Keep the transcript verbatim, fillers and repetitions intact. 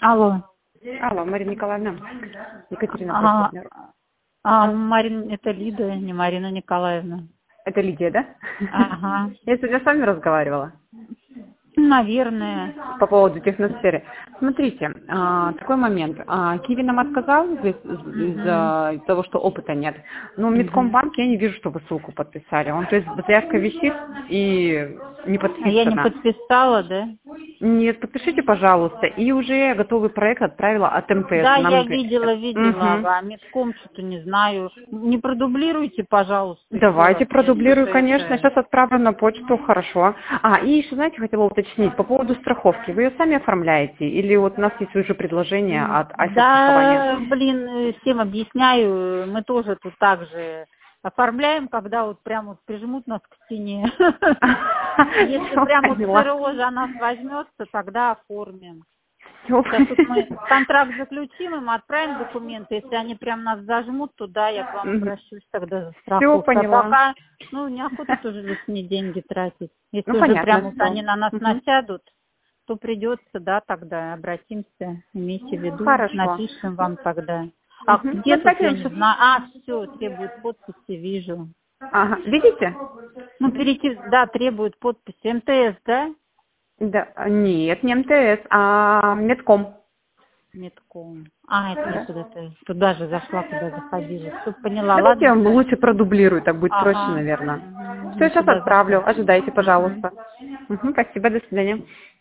Алло. Алло, Марина Николаевна. Екатерина А, партнер. а, Марина, это Лида, не Марина Николаевна. Это Лидия, да? Ага. Я сегодня с вами разговаривала Наверное. по поводу техносферы. Смотрите, а, такой момент. А, Киви нам отказал из- из-за из того, что опыта нет. Но в Медкомбанке я не вижу, что вы ссылку подписали. Он, то есть, заявка висит и не А я не подписана. подписала, да? Нет, подпишите, пожалуйста. И уже готовый проект отправила от МТС. Да, Нам я говорит, видела, видела. мгм. А Медком что-то не знаю. Не продублируйте, пожалуйста, еще Давайте раз. Я продублирую, что-то конечно. это... Сейчас отправлю на почту, хорошо. А, и еще, знаете, хотела уточнить по поводу страховки. Вы ее сами оформляете? Или вот у нас есть уже предложение от Альфа-страхования? Да, блин, э, всем объясняю. Мы тоже тут так же оформляем, когда вот прям вот прижмут нас к стене. Если Всё прям вот поняла. ЦРО за нас возьмется, тогда оформим. Всё. Сейчас вот мы контракт заключим, им отправим документы. Если они прям нас зажмут, то да, я к вам Мгм. обращусь тогда за Всё страховку. А поняла. пока, ну, неохота тоже лишние деньги тратить. Ну, Если уже прям понятно, вот всё. они на нас Мгм. насядут, то придется, да, тогда обратимся, имейте в виду, Хорошо. напишем вам тогда. А Мгм. где Ну, тут, давайте я я вам не щас. знаю. А, все, требует подписи, вижу. Ага. Видите? Ну, перейти, да, требует подписи. МТС, да? Да. Нет, не МТС, а Медком. Медком. А, это я Да. куда-то, туда же зашла, куда заходила. Все поняла, Давайте я ладно, вам сейчас. лучше продублирую, так будет проще, Ага, наверное. угу, Все, не сейчас туда зашла. отправлю. Ожидайте, Угу. пожалуйста. Мгм. Спасибо, до свидания.